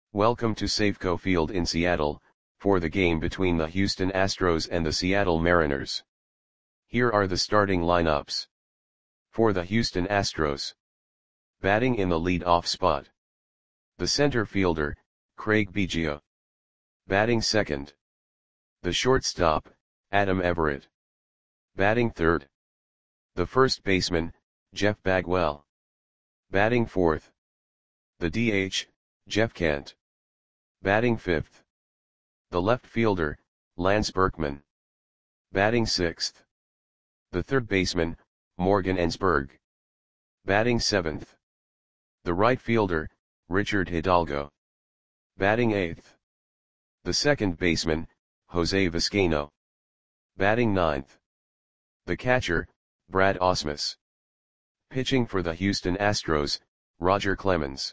Welcome to Safeco Field in Seattle, for the game between the Houston Astros and the Seattle Mariners. Here are the starting lineups. For the Houston Astros. Batting in the lead-off spot. The center fielder, Craig Biggio. Batting second. The shortstop, Adam Everett. Batting third. The first baseman, Jeff Bagwell. Batting fourth. The DH, Jeff Kent. Batting fifth. The left fielder, Lance Berkman. Batting sixth. The third baseman, Morgan Ensberg. Batting seventh. The right fielder, Richard Hidalgo. Batting eighth. The second baseman, Jose Vizcaino. Batting ninth. The catcher, Brad Ausmus. Pitching for the Houston Astros, Roger Clemens.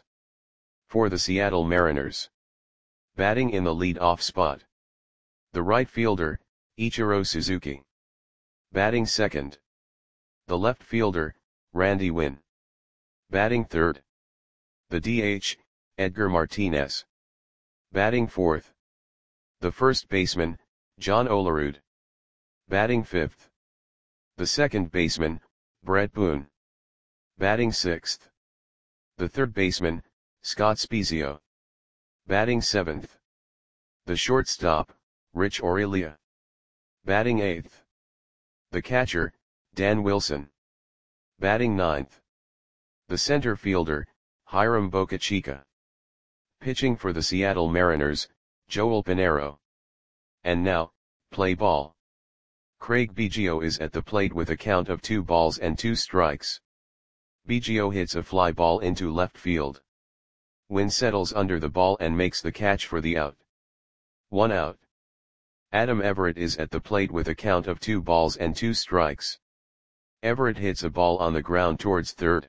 For the Seattle Mariners. Batting in the lead-off spot. The right fielder, Ichiro Suzuki. Batting second. The left fielder, Randy Winn. Batting third. The DH, Edgar Martinez. Batting fourth. The first baseman, John Olerud. Batting fifth. The second baseman, Brett Boone. Batting sixth. The third baseman, Scott Spiezio. Batting seventh. The shortstop, Rich Aurelia. Batting eighth. The catcher, Dan Wilson. Batting ninth. The center fielder, Hiram Bocachica. Pitching for the Seattle Mariners, Joel Pinheiro. And now, play ball. Craig Biggio is at the plate with a count of 2 balls and 2 strikes. Biggio hits a fly ball into left field. Winn settles under the ball and makes the catch for the out. 1 out. Adam Everett is at the plate with a count of 2 balls and 2 strikes. Everett hits a ball on the ground towards third.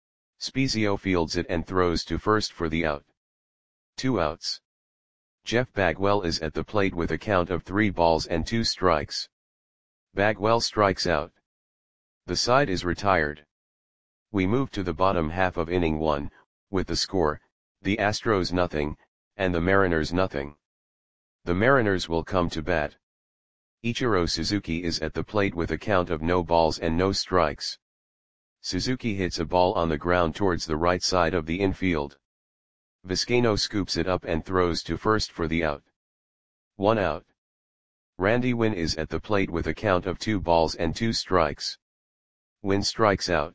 Spiezio fields it and throws to first for the out. 2 outs. Jeff Bagwell is at the plate with a count of 3 balls and 2 strikes. Bagwell strikes out. The side is retired. We move to the bottom half of inning 1, with the score, the Astros nothing, and the Mariners nothing. The Mariners will come to bat. Ichiro Suzuki is at the plate with a count of no balls and no strikes. Suzuki hits a ball on the ground towards the right side of the infield. Vizcaino scoops it up and throws to first for the out. 1 out. Randy Winn is at the plate with a count of 2 balls and 2 strikes. Winn strikes out.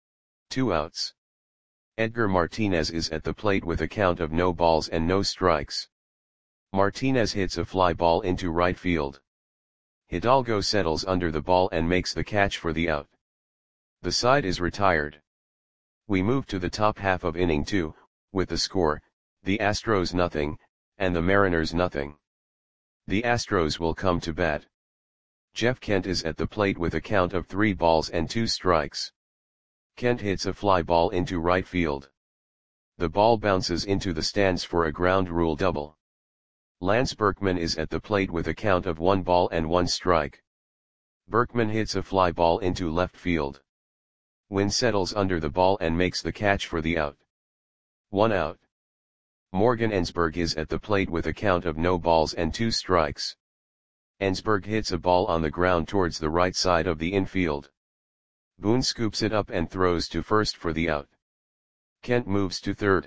2 outs. Edgar Martinez is at the plate with a count of no balls and no strikes. Martinez hits a fly ball into right field. Hidalgo settles under the ball and makes the catch for the out. The side is retired. We move to the top half of inning 2, with the score, the Astros nothing, and the Mariners nothing. The Astros will come to bat. Jeff Kent is at the plate with a count of 3 balls and 2 strikes. Kent hits a fly ball into right field. The ball bounces into the stands for a ground rule double. Lance Berkman is at the plate with a count of 1 ball and 1 strike. Berkman hits a fly ball into left field. Winn settles under the ball and makes the catch for the out. 1 out. Morgan Ensberg is at the plate with a count of no balls and 2 strikes. Ensberg hits a ball on the ground towards the right side of the infield. Boone scoops it up and throws to first for the out. Kent moves to third.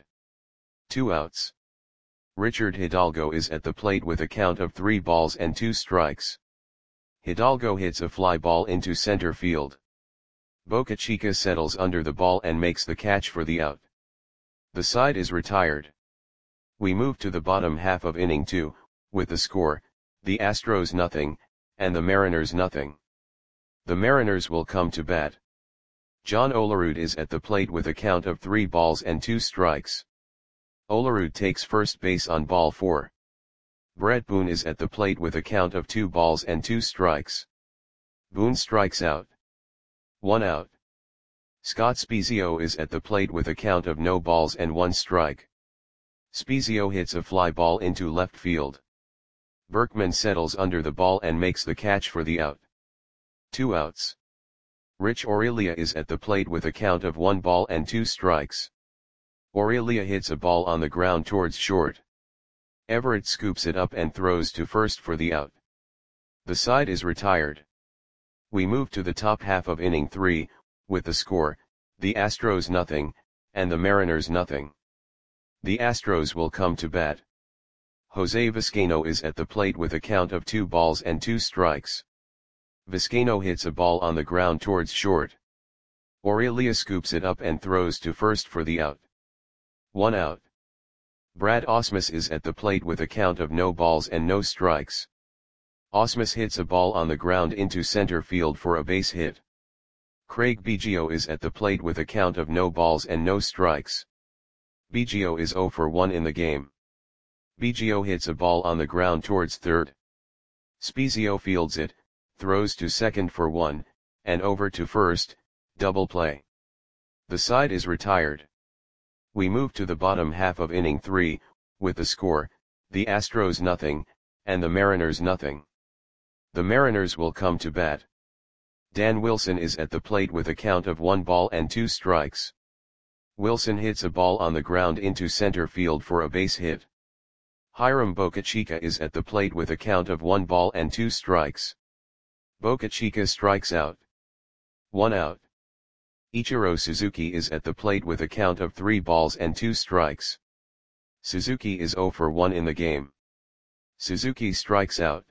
2 outs. Richard Hidalgo is at the plate with a count of 3 balls and 2 strikes. Hidalgo hits a fly ball into center field. Bocachica settles under the ball and makes the catch for the out. The side is retired. We move to the bottom half of inning 2, with the score, the Astros nothing, and the Mariners nothing. The Mariners will come to bat. John Olerud is at the plate with a count of 3 balls and 2 strikes. Olerud takes first base on ball 4. Brett Boone is at the plate with a count of 2 balls and 2 strikes. Boone strikes out. 1 out. Scott Spiezio is at the plate with a count of no balls and 1 strike. Spiezio hits a fly ball into left field. Berkman settles under the ball and makes the catch for the out. 2 outs. Rich Aurelia is at the plate with a count of 1 ball and 2 strikes. Aurelia hits a ball on the ground towards short. Everett scoops it up and throws to first for the out. The side is retired. We move to the top half of inning 3, with the score, the Astros nothing, and the Mariners nothing. The Astros will come to bat. Jose Vizcaino is at the plate with a count of 2 balls and 2 strikes. Vizcaino hits a ball on the ground towards short. Aurelia scoops it up and throws to first for the out. 1 out. Brad Ausmus is at the plate with a count of no balls and no strikes. Ausmus hits a ball on the ground into center field for a base hit. Craig Biggio is at the plate with a count of no balls and no strikes. Biggio is 0 for 1 in the game. Biggio hits a ball on the ground towards third. Spiezio fields it, throws to second for 1, and over to first, double play. The side is retired. We move to the bottom half of inning 3, with the score, the Astros nothing, and the Mariners nothing. The Mariners will come to bat. Dan Wilson is at the plate with a count of 1 ball and 2 strikes. Wilson hits a ball on the ground into center field for a base hit. Hiram Bocachica is at the plate with a count of 1 ball and 2 strikes. Bocachica strikes out. 1 out. Ichiro Suzuki is at the plate with a count of 3 balls and 2 strikes. Suzuki is 0 for 1 in the game. Suzuki strikes out.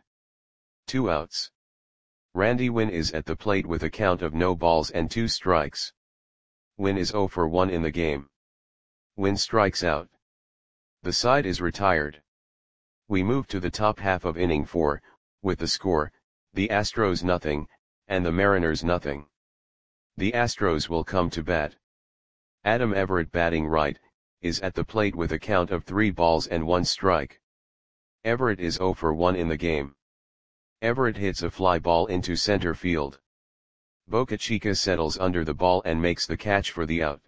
2 outs. Randy Winn is at the plate with a count of no balls and 2 strikes. Winn is 0 for 1 in the game. Winn strikes out. The side is retired. We move to the top half of inning 4, with the score, the Astros nothing, and the Mariners nothing. The Astros will come to bat. Adam Everett batting right, is at the plate with a count of 3 balls and 1 strike. Everett is 0 for 1 in the game. Everett hits a fly ball into center field. Bocachica settles under the ball and makes the catch for the out.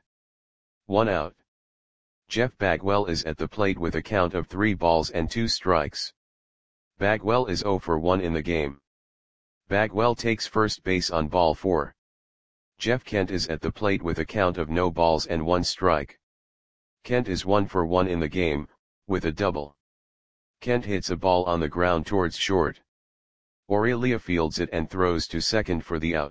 1 out. Jeff Bagwell is at the plate with a count of 3 balls and 2 strikes. Bagwell is 0 for 1 in the game. Bagwell takes first base on ball 4. Jeff Kent is at the plate with a count of no balls and 1 strike. Kent is 1 for 1 in the game, with a double. Kent hits a ball on the ground towards short. Aurelia fields it and throws to second for the out.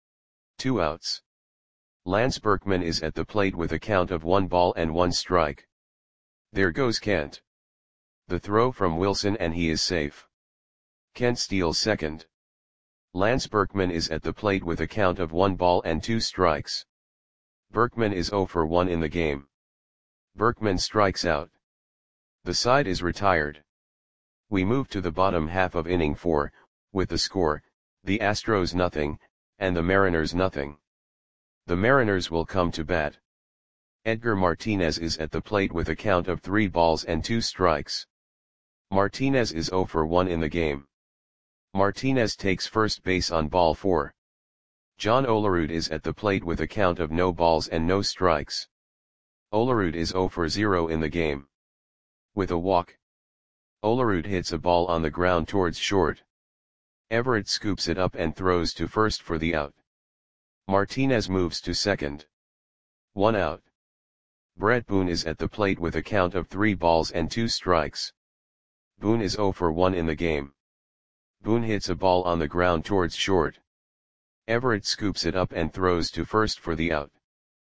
2 outs. Lance Berkman is at the plate with a count of 1 ball and 1 strike. There goes Kent. The throw from Wilson and he is safe. Kent steals second. Lance Berkman is at the plate with a count of 1 ball and 2 strikes. Berkman is 0 for 1 in the game. Berkman strikes out. The side is retired. We move to the bottom half of inning 4, with the score, the Astros nothing, and the Mariners nothing. The Mariners will come to bat. Edgar Martinez is at the plate with a count of 3 balls and 2 strikes. Martinez is 0 for 1 in the game. Martinez takes first base on ball 4. John Olerud is at the plate with a count of no balls and no strikes. Olerud is 0 for 0 in the game. With a walk, Olerud hits a ball on the ground towards short. Everett scoops it up and throws to first for the out. Martinez moves to second. 1 out. Brett Boone is at the plate with a count of 3 balls and 2 strikes. Boone is 0 for 1 in the game. Boone hits a ball on the ground towards short. Everett scoops it up and throws to first for the out.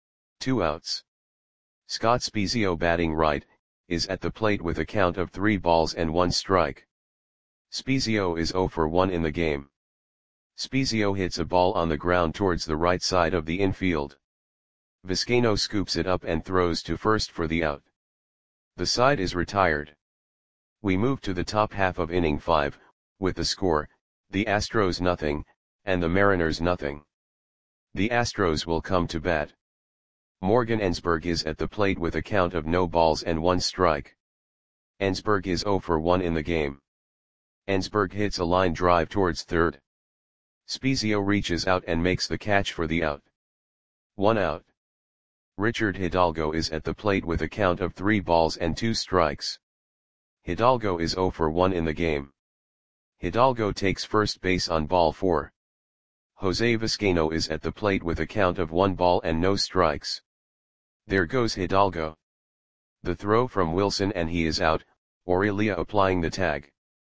2 outs. Scott Spiezio batting right, is at the plate with a count of 3 balls and 1 strike. Spiezio is 0 for 1 in the game. Spiezio hits a ball on the ground towards the right side of the infield. Vizcaino scoops it up and throws to first for the out. The side is retired. We move to the top half of inning 5, with the score, the Astros nothing, and the Mariners nothing. The Astros will come to bat. Morgan Ensberg is at the plate with a count of no balls and 1 strike. Ensberg is 0 for 1 in the game. Ensberg hits a line drive towards third. Spiezio reaches out and makes the catch for the out. 1 out. Richard Hidalgo is at the plate with a count of 3 balls and 2 strikes. Hidalgo is 0 for 1 in the game. Hidalgo takes first base on ball 4. Jose Vizcaino is at the plate with a count of 1 ball and no strikes. There goes Hidalgo. The throw from Wilson and he is out, Aurelia applying the tag.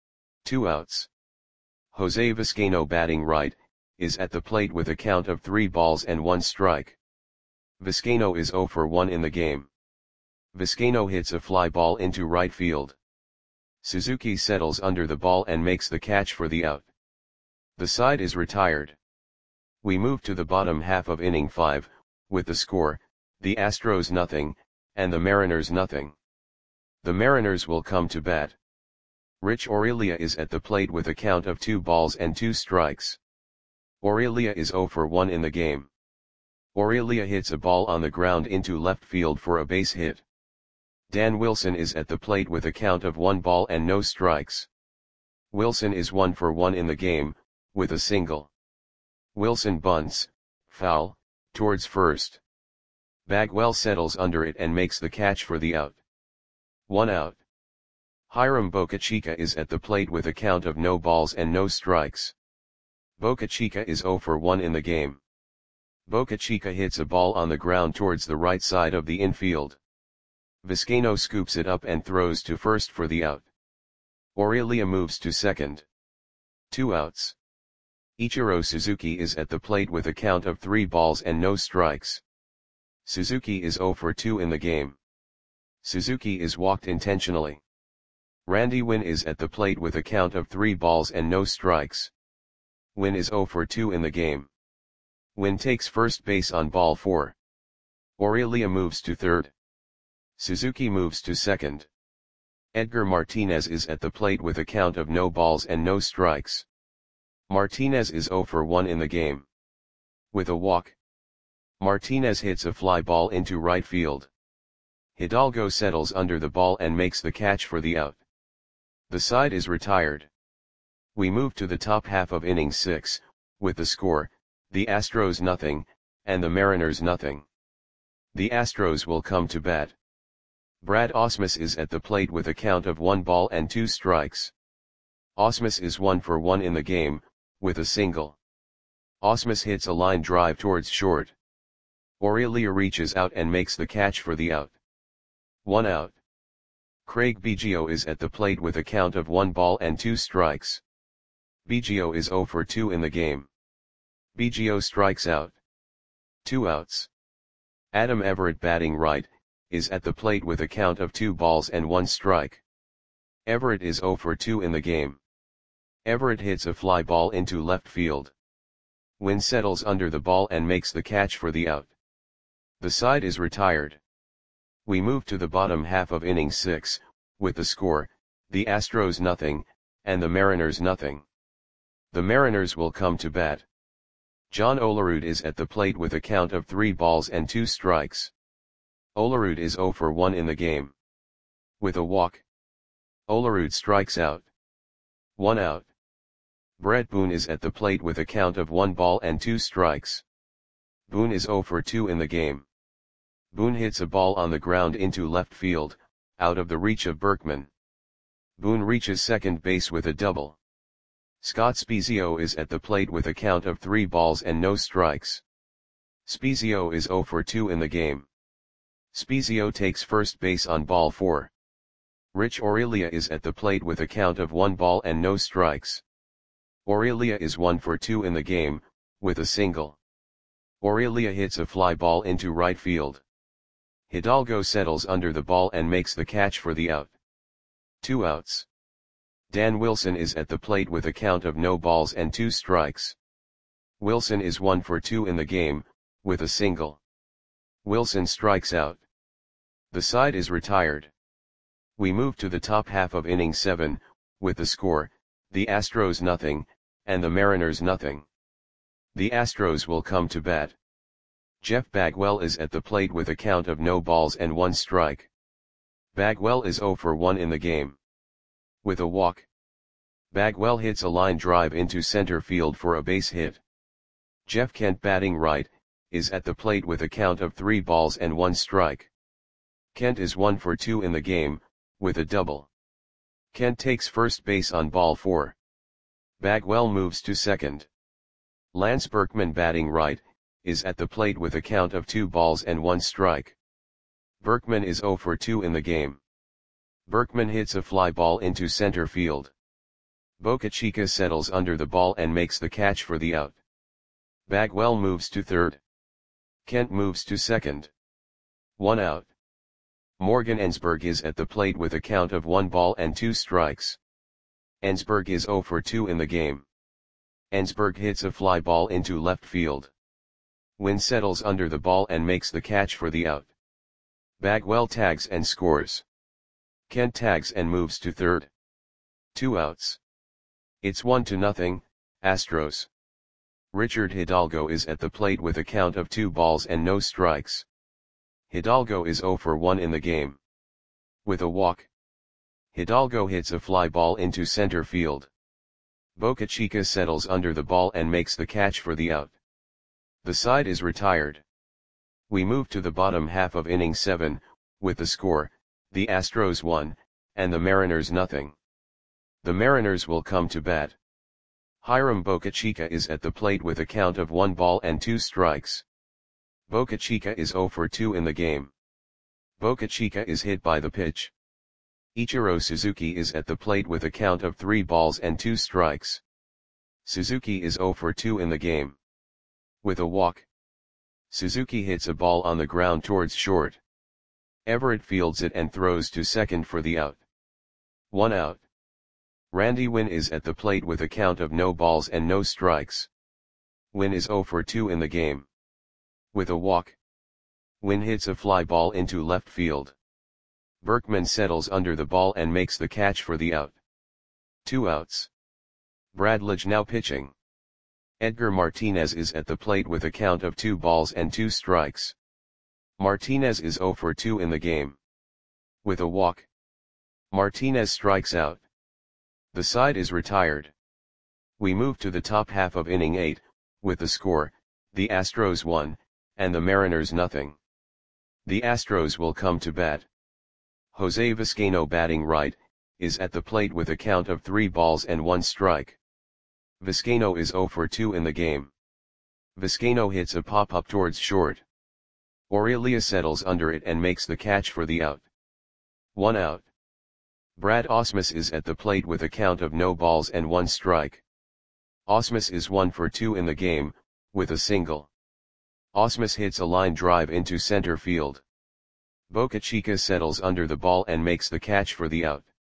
2 outs. Jose Vizcaino batting right, is at the plate with a count of 3 balls and 1 strike. Vizcaino is 0 for 1 in the game. Vizcaino hits a fly ball into right field. Suzuki settles under the ball and makes the catch for the out. The side is retired. We move to the bottom half of inning 5, with the score, the Astros nothing, and the Mariners nothing. The Mariners will come to bat. Rich Aurelia is at the plate with a count of 2 balls and 2 strikes. Aurelia is 0 for 1 in the game. Aurelia hits a ball on the ground into left field for a base hit. Dan Wilson is at the plate with a count of 1 ball and no strikes. Wilson is 1 for 1 in the game, with a single. Wilson bunts, foul, towards first. Bagwell settles under it and makes the catch for the out. 1 out. Hiram Bocachica is at the plate with a count of no balls and no strikes. Bocachica is 0 for 1 in the game. Bocachica hits a ball on the ground towards the right side of the infield. Vizcaino scoops it up and throws to first for the out. Aurelia moves to second. 2 outs. Ichiro Suzuki is at the plate with a count of 3 balls and no strikes. Suzuki is 0 for 2 in the game. Suzuki is walked intentionally. Randy Winn is at the plate with a count of 3 balls and no strikes. Winn is 0 for 2 in the game. Winn takes first base on ball 4. Aurelia moves to third. Suzuki moves to second. Edgar Martinez is at the plate with a count of no balls and no strikes. Martinez is 0 for 1 in the game. With a walk, Martinez hits a fly ball into right field. Hidalgo settles under the ball and makes the catch for the out. The side is retired. We move to the top half of inning 6, with the score, the Astros nothing, and the Mariners nothing. The Astros will come to bat. Brad Ausmus is at the plate with a count of 1 ball and 2 strikes. Ausmus is 1 for 1 in the game, with a single. Ausmus hits a line drive towards short. Aurelia reaches out and makes the catch for the out. 1 out. Craig Biggio is at the plate with a count of 1 ball and 2 strikes. Biggio is 0 for 2 in the game. Biggio strikes out. 2 outs. Adam Everett batting right, is at the plate with a count of 2 balls and 1 strike. Everett is 0 for 2 in the game. Everett hits a fly ball into left field. Winn settles under the ball and makes the catch for the out. The side is retired. We move to the bottom half of inning 6, with the score, the Astros nothing, and the Mariners nothing. The Mariners will come to bat. John Olerud is at the plate with a count of 3 balls and 2 strikes. Olerud is 0 for 1 in the game. With a walk, Olerud strikes out. 1 out. Brett Boone is at the plate with a count of 1 ball and 2 strikes. Boone is 0 for 2 in the game. Boone hits a ball on the ground into left field, out of the reach of Berkman. Boone reaches second base with a double. Scott Spiezio is at the plate with a count of 3 balls and no strikes. Spiezio is 0 for 2 in the game. Spiezio takes first base on ball 4. Rich Aurelia is at the plate with a count of 1 ball and no strikes. Aurelia is 1 for 2 in the game, with a single. Aurelia hits a fly ball into right field. Hidalgo settles under the ball and makes the catch for the out. 2 outs. Dan Wilson is at the plate with a count of no balls and 2 strikes. Wilson is 1 for 2 in the game, with a single. Wilson strikes out. The side is retired. We move to the top half of inning 7, with the score, the Astros nothing, and the Mariners nothing. The Astros will come to bat. Jeff Bagwell is at the plate with a count of no balls and 1 strike. Bagwell is 0 for 1 in the game. With a walk, Bagwell hits a line drive into center field for a base hit. Jeff Kent batting right, is at the plate with a count of 3 balls and 1 strike. Kent is 1 for 2 in the game, with a double. Kent takes first base on ball 4. Bagwell moves to second. Lance Berkman batting right, is at the plate with a count of 2 balls and 1 strike. Berkman is 0 for 2 in the game. Berkman hits a fly ball into center field. Boca Chica settles under the ball and makes the catch for the out. Bagwell moves to third. Kent moves to second. 1 out. Morgan Ensberg is at the plate with a count of 1 ball and 2 strikes. Ensberg is 0 for 2 in the game. Ensberg hits a fly ball into left field. Wynn settles under the ball and makes the catch for the out. Bagwell tags and scores. Kent tags and moves to third. 2 outs. It's 1-0, Astros. Richard Hidalgo is at the plate with a count of 2 balls and no strikes. Hidalgo is 0 for 1 in the game. With a walk, Hidalgo hits a fly ball into center field. Boca Chica settles under the ball and makes the catch for the out. The side is retired. We move to the bottom half of inning 7, with the score, the Astros 1, and the Mariners 0. The Mariners will come to bat. Hiram Boca Chica is at the plate with a count of 1 ball and 2 strikes. Boca Chica is 0 for 2 in the game. Boca Chica is hit by the pitch. Ichiro Suzuki is at the plate with a count of 3 balls and 2 strikes. Suzuki is 0 for 2 in the game. With a walk, Suzuki hits a ball on the ground towards short. Everett fields it and throws to second for the out. 1 out. Randy Wynn is at the plate with a count of no balls and no strikes. Wynn is 0 for 2 in the game. With a walk, Wynn hits a fly ball into left field. Berkman settles under the ball and makes the catch for the out. 2 outs. Bradledge now pitching. Edgar Martinez is at the plate with a count of 2 balls and 2 strikes. Martinez is 0 for 2 in the game. With a walk, Martinez strikes out. The side is retired. We move to the top half of inning 8, with the score, the Astros 1, and the Mariners 0. The Astros will come to bat. Jose Vizcaino batting right, is at the plate with a count of 3 balls and 1 strike. Vizcaino is 0 for 2 in the game. Vizcaino hits a pop-up towards short. Aurelia settles under it and makes the catch for the out. 1 out. Brad Ausmus is at the plate with a count of no balls and 1 strike. Ausmus is 1 for 2 in the game, with a single. Ausmus hits a line drive into center field. Boca Chica settles under the ball and makes the catch for the out.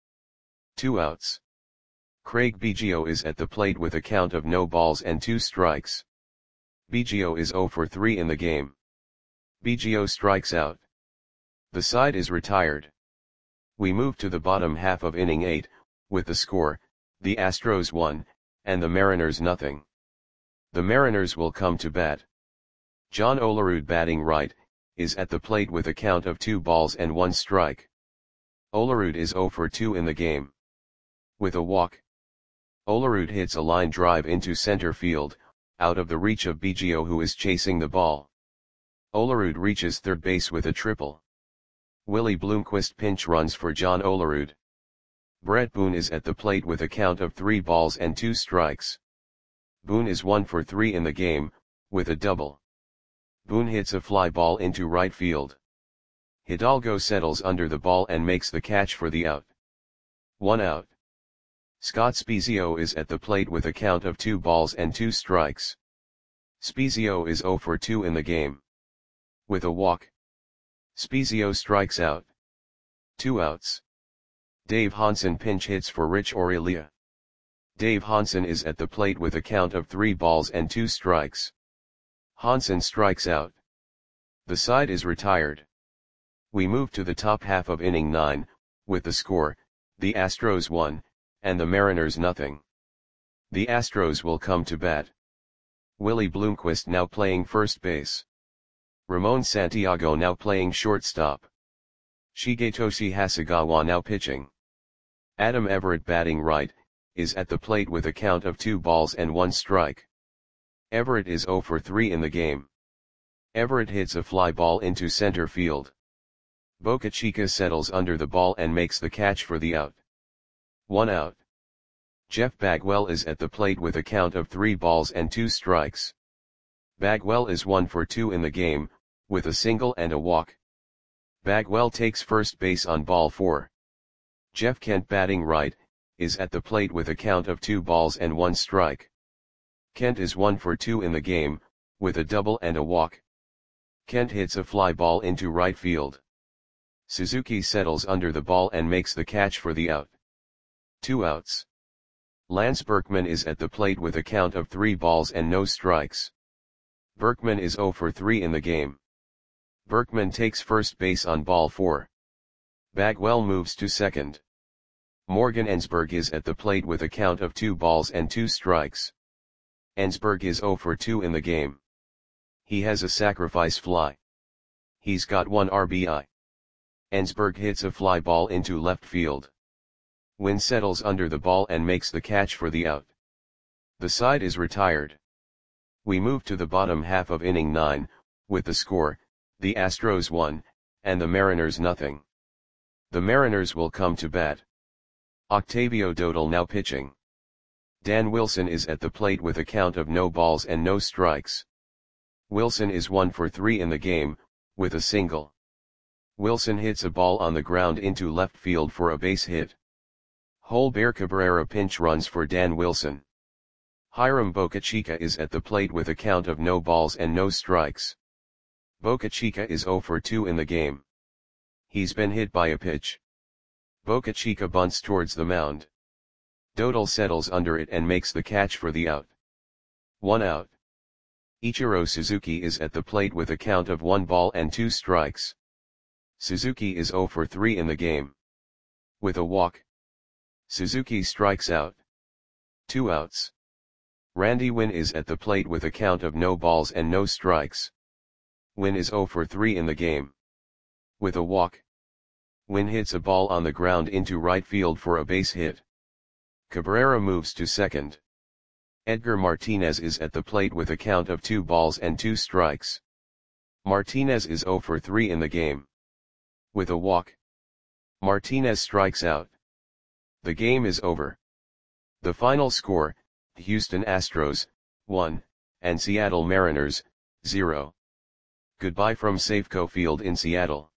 2 outs. Craig Biggio is at the plate with a count of no balls and 2 strikes. Biggio is 0 for 3 in the game. Biggio strikes out. The side is retired. We move to the bottom half of inning 8, with the score, the Astros 1, and the Mariners 0. The Mariners will come to bat. John Olerud batting right, is at the plate with a count of 2 balls and 1 strike. Olerud is 0 for 2 in the game. With a walk, Olerud hits a line drive into center field, out of the reach of Biggio who is chasing the ball. Olerud reaches third base with a triple. Willie Bloomquist pinch runs for John Olerud. Brett Boone is at the plate with a count of 3 balls and 2 strikes. Boone is 1 for 3 in the game, with a double. Boone hits a fly ball into right field. Hidalgo settles under the ball and makes the catch for the out. 1 out. Scott Spiezio is at the plate with a count of 2 balls and 2 strikes. Spiezio is 0 for 2 in the game. With a walk, Spiezio strikes out. 2 outs. Dave Hansen pinch hits for Rich Aurelia. Dave Hansen is at the plate with a count of 3 balls and 2 strikes. Hansen strikes out. The side is retired. We move to the top half of inning 9, with the score, the Astros 1, and the Mariners 0. The Astros will come to bat. Willie Bloomquist now playing first base. Ramon Santiago now playing shortstop. Shigetoshi Hasegawa now pitching. Adam Everett batting right, is at the plate with a count of 2 balls and 1 strike. Everett is 0 for 3 in the game. Everett hits a fly ball into center field. Boca Chica settles under the ball and makes the catch for the out. 1 out. Jeff Bagwell is at the plate with a count of 3 balls and 2 strikes. Bagwell is 1 for 2 in the game, with a single and a walk. Bagwell takes first base on ball 4. Jeff Kent batting right, is at the plate with a count of 2 balls and 1 strike. Kent is 1 for 2 in the game, with a double and a walk. Kent hits a fly ball into right field. Suzuki settles under the ball and makes the catch for the out. 2 outs. Lance Berkman is at the plate with a count of 3 balls and no strikes. Berkman is 0 for 3 in the game. Berkman takes first base on ball 4. Bagwell moves to second. Morgan Ensberg is at the plate with a count of 2 balls and 2 strikes. Ensberg is 0 for 2 in the game. He has a sacrifice fly. He's got 1 RBI. Ensberg hits a fly ball into left field. Wynn settles under the ball and makes the catch for the out. The side is retired. We move to the bottom half of inning 9, with the score, the Astros 1, and the Mariners nothing. The Mariners will come to bat. Octavio Dotel now pitching. Dan Wilson is at the plate with a count of no balls and no strikes. Wilson is 1 for 3 in the game, with a single. Wilson hits a ball on the ground into left field for a base hit. Holber Cabrera pinch runs for Dan Wilson. Hiram Bocachica is at the plate with a count of no balls and no strikes. Bocachica is 0 for 2 in the game. He's been hit by a pitch. Bocachica bunts towards the mound. Dotel settles under it and makes the catch for the out. 1 out. Ichiro Suzuki is at the plate with a count of 1 ball and 2 strikes. Suzuki is 0 for 3 in the game. With a walk. Suzuki strikes out. 2 outs. Randy Wynn is at the plate with a count of no balls and no strikes. Wynn is 0 for 3 in the game. With a walk. Wynn hits a ball on the ground into right field for a base hit. Cabrera moves to second. Edgar Martinez is at the plate with a count of 2 balls and 2 strikes. Martinez is 0 for 3 in the game. With a walk. Martinez strikes out. The game is over. The final score, Houston Astros, 1, and Seattle Mariners, 0. Goodbye from Safeco Field in Seattle.